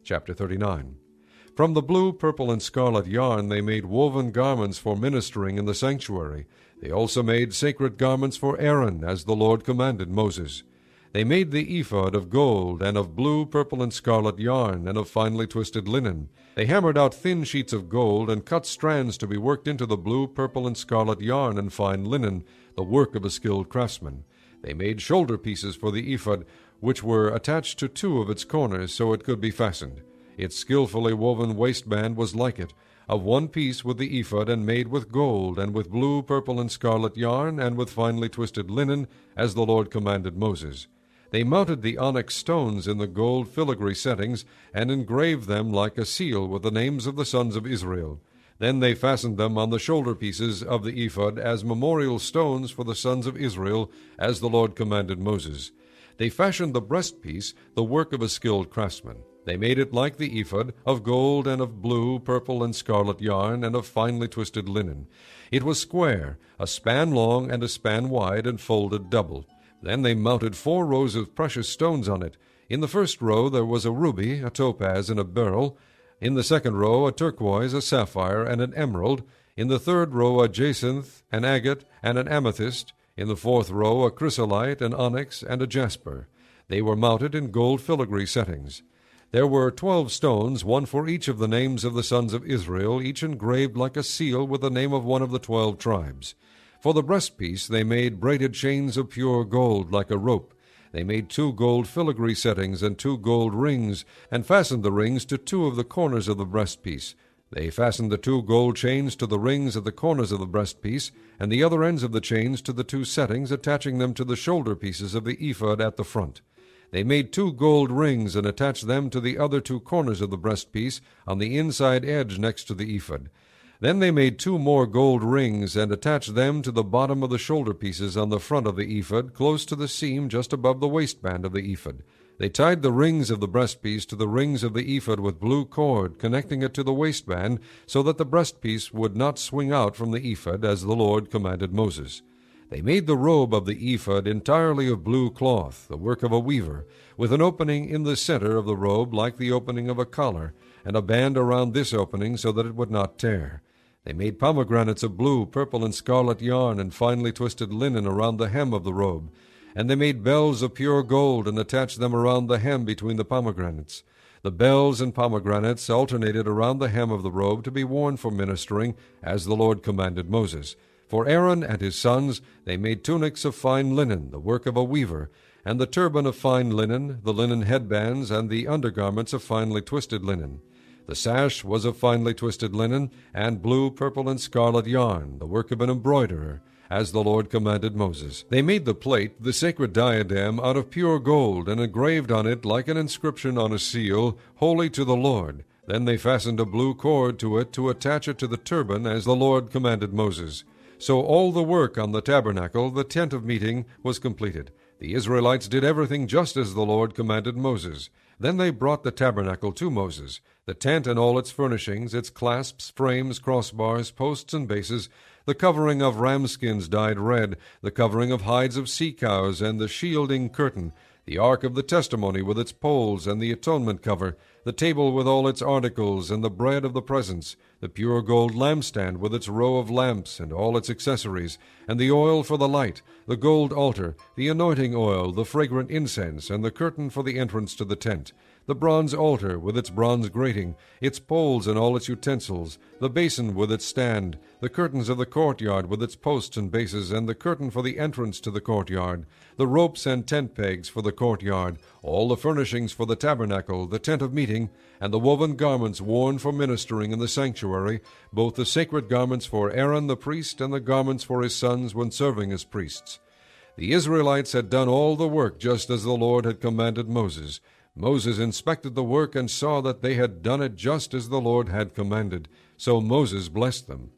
Chapter 39. From the blue, purple, and scarlet yarn they made woven garments for ministering in the sanctuary. They also made sacred garments for Aaron, as the Lord commanded Moses. They made the ephod of gold, and of blue, purple, and scarlet yarn, and of finely twisted linen. They hammered out thin sheets of gold, and cut strands to be worked into the blue, purple, and scarlet yarn and fine linen, the work of a skilled craftsman. They made shoulder pieces for the ephod, which were attached to two of its corners so it could be fastened. Its skillfully woven waistband was like it, of one piece with the ephod, and made with gold, and with blue, purple, and scarlet yarn, and with finely twisted linen, as the Lord commanded Moses. They mounted the onyx stones in the gold filigree settings, and engraved them like a seal with the names of the sons of Israel. Then they fastened them on the shoulder pieces of the ephod as memorial stones for the sons of Israel, as the Lord commanded Moses. They fashioned the breastpiece, the work of a skilled craftsman. They made it like the ephod, of gold and of blue, purple, and scarlet yarn, and of finely twisted linen. It was square, a span long and a span wide, and folded double. Then they mounted 4 rows of precious stones on it. In the first row there was a ruby, a topaz, and a beryl. In the second row a turquoise, a sapphire, and an emerald. In the third row a jacinth, an agate, and an amethyst. In the fourth row a chrysolite, an onyx, and a jasper. They were mounted in gold filigree settings. There were 12 stones, one for each of the names of the sons of Israel, each engraved like a seal with the name of one of the 12 tribes. For the breastpiece they made braided chains of pure gold like a rope. They made 2 gold filigree settings and 2 gold rings, and fastened the rings to 2 of the corners of the breastpiece. They fastened the 2 gold chains to the rings at the corners of the breastpiece, and the other ends of the chains to the 2 settings, attaching them to the shoulder pieces of the ephod at the front. They made 2 gold rings and attached them to the other 2 corners of the breastpiece on the inside edge next to the ephod. Then they made 2 more gold rings and attached them to the bottom of the shoulder pieces on the front of the ephod, close to the seam just above the waistband of the ephod. They tied the rings of the breastpiece to the rings of the ephod with blue cord, connecting it to the waistband, so that the breastpiece would not swing out from the ephod, as the Lord commanded Moses. They made the robe of the ephod entirely of blue cloth, the work of a weaver, with an opening in the center of the robe like the opening of a collar, and a band around this opening so that it would not tear. They made pomegranates of blue, purple, and scarlet yarn, and finely twisted linen around the hem of the robe. And they made bells of pure gold, and attached them around the hem between the pomegranates. The bells and pomegranates alternated around the hem of the robe to be worn for ministering, as the Lord commanded Moses. For Aaron and his sons they made tunics of fine linen, the work of a weaver, and the turban of fine linen, the linen headbands, and the undergarments of finely twisted linen. The sash was of finely twisted linen, and blue, purple, and scarlet yarn, the work of an embroiderer, as the Lord commanded Moses. They made the plate, the sacred diadem, out of pure gold, and engraved on it, like an inscription on a seal, Holy to the Lord. Then they fastened a blue cord to it to attach it to the turban, as the Lord commanded Moses. So all the work on the tabernacle, the tent of meeting, was completed. The Israelites did everything just as the Lord commanded Moses. Then they brought the tabernacle to Moses, the tent and all its furnishings, its clasps, frames, crossbars, posts, and bases, the covering of ram skins dyed red, the covering of hides of sea cows, and the shielding curtain, the ark of the testimony with its poles, and the atonement cover, the table with all its articles, and the bread of the presence, the pure gold lampstand with its row of lamps and all its accessories, and the oil for the light, the gold altar, the anointing oil, the fragrant incense, and the curtain for the entrance to the tent, the bronze altar with its bronze grating, its poles and all its utensils, the basin with its stand, the curtains of the courtyard with its posts and bases, and the curtain for the entrance to the courtyard, the ropes and tent pegs for the courtyard, all the furnishings for the tabernacle, the tent of meeting, and the woven garments worn for ministering in the sanctuary, both the sacred garments for Aaron the priest and the garments for his sons when serving as priests. The Israelites had done all the work just as the Lord had commanded Moses. Moses inspected the work and saw that they had done it just as the Lord had commanded. So Moses blessed them.